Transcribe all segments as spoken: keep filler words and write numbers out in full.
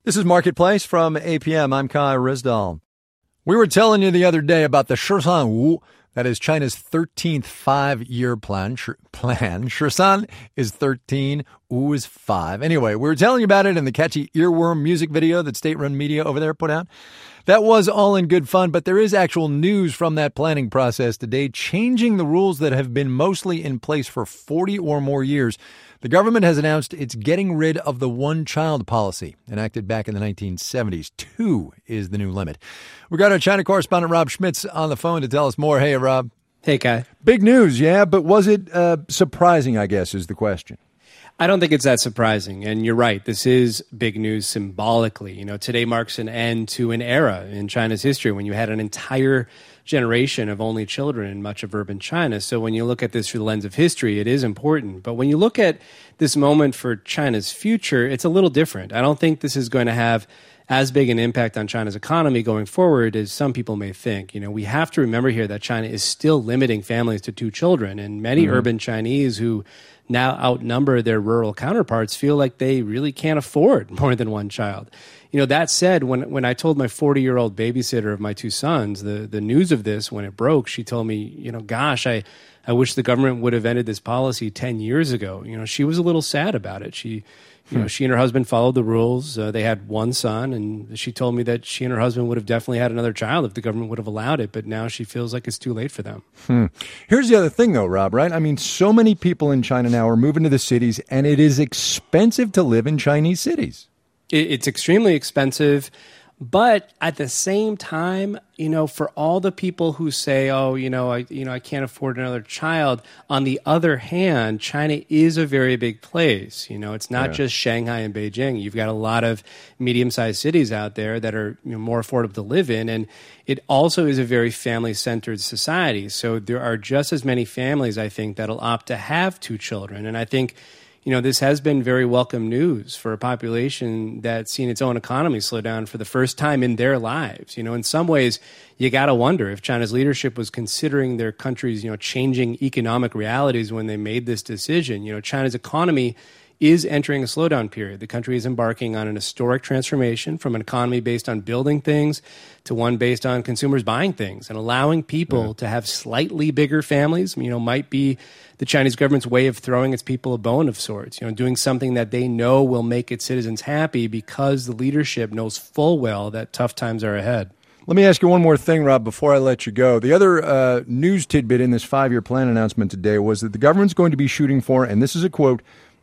This is Marketplace from A P M. I'm Kai Rizdal. We were telling you the other day about the Shirsan Wu, that is China's thirteenth five-year plan. Sh- plan. Shirsan is thirteen, Wu is five. Anyway, we were telling you about it in the catchy earworm music video that state-run media over there put out. That was all in good fun, but there is actual news from that planning process today, changing the rules that have been mostly in place for forty or more years. The government has announced it's getting rid of the one-child policy, enacted back in the nineteen seventies. Two is the new limit. We got our China correspondent Rob Schmitz on the phone to tell us more. Hey, Rob. Hey, Kai. Big news, yeah, but was it uh, surprising, I guess, is the question. I don't think it's that surprising. And you're right. This is big news symbolically. You know, today marks an end to an era in China's history when you had an entire generation of only children in much of urban China. So when you look at this through the lens of history, it is important. But when you look at this moment for China's future, it's a little different. I don't think this is going to have as big an impact on China's economy going forward as some people may think. You know, we have to remember here that China is still limiting families to two children, and many mm-hmm. urban Chinese who now outnumber their rural counterparts feel like they really can't afford more than one child. You know, that said, when when I told my forty-year-old babysitter of my two sons the, the news of this when it broke, she told me, you know, gosh, I, I wish the government would have ended this policy ten years ago. You know, she was a little sad about it. She, you know, she and her husband followed the rules. Uh, they had one son, and she told me that she and her husband would have definitely had another child if the government would have allowed it. But now she feels like it's too late for them. Hmm. Here's the other thing, though, Rob, right? I mean, so many people in China now are moving to the cities, and it is expensive to live in Chinese cities. It, it's extremely expensive. But at the same time, you know, for all the people who say, oh, you know, I, you know, I can't afford another child. On the other hand, China is a very big place. You know, it's not yeah. just Shanghai and Beijing. You've got a lot of medium-sized cities out there that are, you know, more affordable to live in. And it also is a very family-centered society. So there are just as many families, I think, that'll opt to have two children. And I think, you know, this has been very welcome news for a population that's seen its own economy slow down for the first time in their lives. You know, in some ways, you got to wonder if China's leadership was considering their country's, you know, changing economic realities when they made this decision. You know, China's economy is entering a slowdown period. The country is embarking on an historic transformation from an economy based on building things to one based on consumers buying things, and allowing people yeah. to have slightly bigger families, you know, might be the Chinese government's way of throwing its people a bone of sorts, you know, doing something that they know will make its citizens happy because the leadership knows full well that tough times are ahead. Let me ask you one more thing, Rob, before I let you go. The other uh, news tidbit in this five-year plan announcement today was that the government's going to be shooting for, and this is a quote,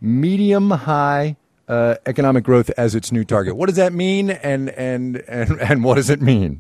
medium-high uh, economic growth as its new target. What does that mean, and and and, and what does it mean?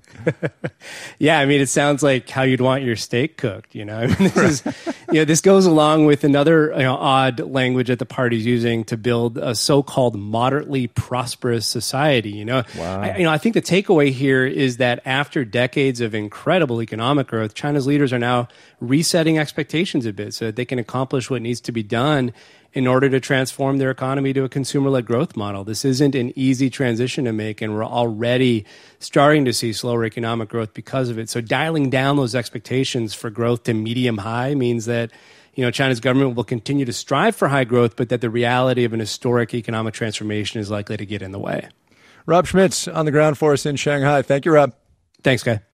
Yeah, I mean, it sounds like how you'd want your steak cooked. You know, I mean, this is, you know, this goes along with another, you know, odd language that the party's using to build a so-called moderately prosperous society. You know, wow. I, you know, I think the takeaway here is that after decades of incredible economic growth, China's leaders are now resetting expectations a bit so that they can accomplish what needs to be done in order to transform their economy to a consumer-led growth model. This isn't an easy transition to make, and we're already starting to see slower economic growth because of it. So dialing down those expectations for growth to medium-high means that, you know, China's government will continue to strive for high growth, but that the reality of an historic economic transformation is likely to get in the way. Rob Schmitz on the ground for us in Shanghai. Thank you, Rob. Thanks, Guy.